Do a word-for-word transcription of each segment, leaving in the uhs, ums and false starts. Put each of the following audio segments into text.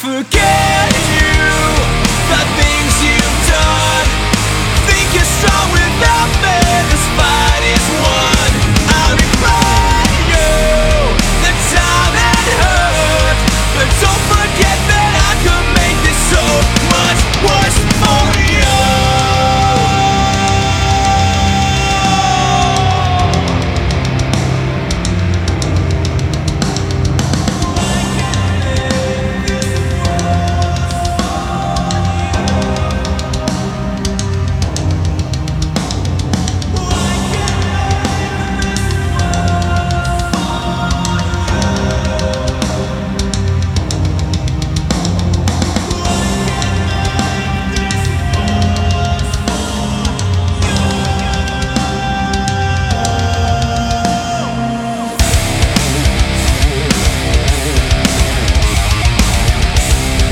forget you, the things you've done. Think you're strong without me, this fight is won. I'll remind you the time that hurt, but don't forget that I could make this so much worse for you.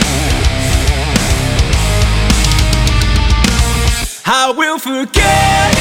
I will forget